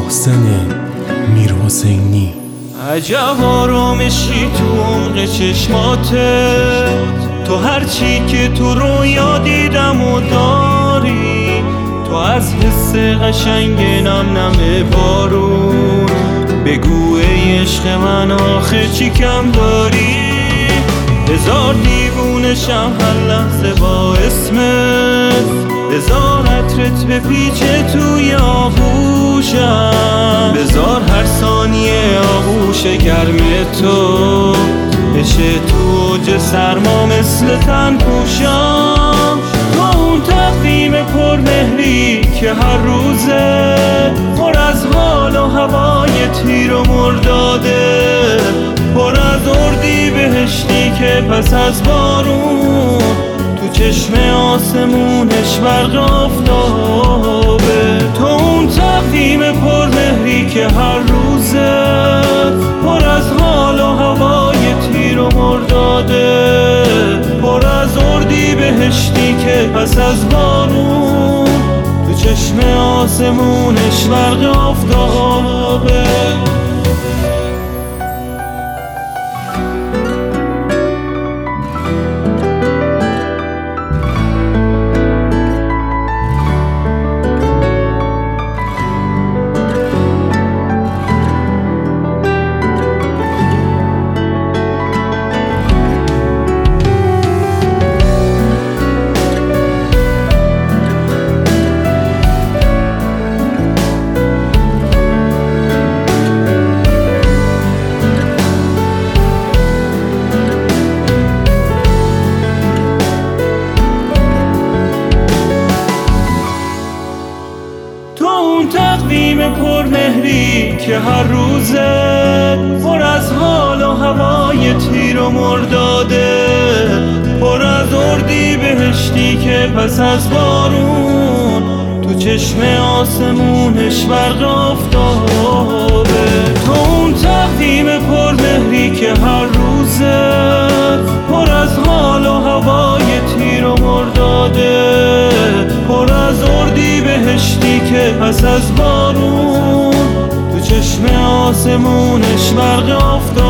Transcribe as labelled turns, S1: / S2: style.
S1: محسن میرحسینی.
S2: عجب آرامشی تو عمق چشماته، تو هرچی که تو رویا دیدم و داری، تو از حس قشنگ نم نم بارون، بگو ای عشق من آخه چی کم داری؟ هزار دیوونشم هر لحظه با اسمت، بذار عطرت بپیچه توی آغوشم، بذار هر ثانیه آغوش گرم تو بشه تو اوج سرما مثل تن پوشم. تو اون تقویم پرمهری که هر روزه پر از حال و هوای تیر و مرداده، پر از اردی بهشتی که پس از بارون تو چشم آسمونش برق آفتابه. تو اون تقویم پرمهری که هر روزه پر از حال و هوای تیر و مرداده، پر از اردی بهشتی که پس از بارون تو چشم آسمونش برق آفتابه. تقویم پرمهری که هر روزه پر از حال و هوای تیر و مرداده، پر از اردی بهشتی که پس از بارون تو چشم آسمونش برق آفتابه. تو اون تقویم پرمهری که هر روزه پر از حال و هوای تیر و مرداده، پر از اردی بهشتی که پس از بارون تو چشم آسمونش برق آفتابه.